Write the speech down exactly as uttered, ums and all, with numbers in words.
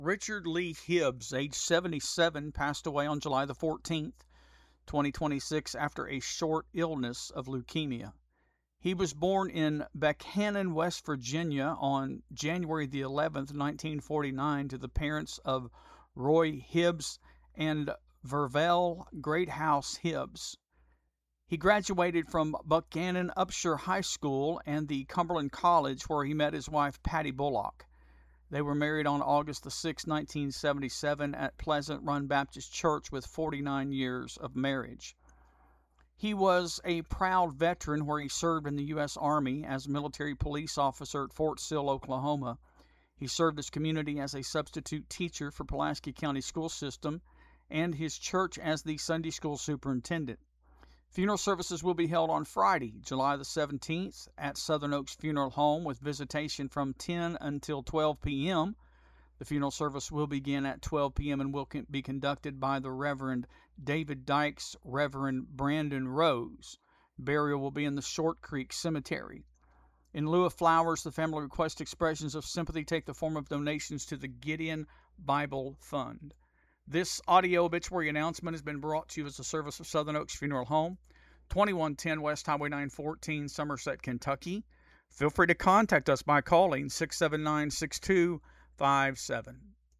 Richard Lee Hibbs, age seventy-seven, passed away on July the fourteenth, twenty twenty-six, after a short illness of leukemia. He was born in Buchanan, West Virginia on January the eleventh, nineteen forty-nine, to the parents of Roy Hibbs and Vervelle Greathouse Hibbs. He graduated from Buchanan Upshur High School and the Cumberland College, where he met his wife, Patty Bullock. They were married on August the sixth, nineteen seventy-seven, at Pleasant Run Baptist Church with forty-nine years of marriage. He was a proud veteran where he served in the U S Army as a military police officer at Fort Sill, Oklahoma. He served his community as a substitute teacher for Pulaski County School System and his church as the Sunday school superintendent. Funeral services will be held on Friday, July the seventeenth, at Southern Oaks Funeral Home with visitation from ten until twelve p.m. The funeral service will begin at twelve p.m. and will be conducted by the Reverend David Dykes, Reverend Brandon Rose. Burial will be in the Short Creek Cemetery. In lieu of flowers, the family requests expressions of sympathy take the form of donations to the Gideon Bible Fund. This audio obituary announcement has been brought to you as a service of Southern Oaks Funeral Home, twenty-one ten West Highway nine fourteen, Somerset, Kentucky. Feel free to contact us by calling six seven nine, six two five seven.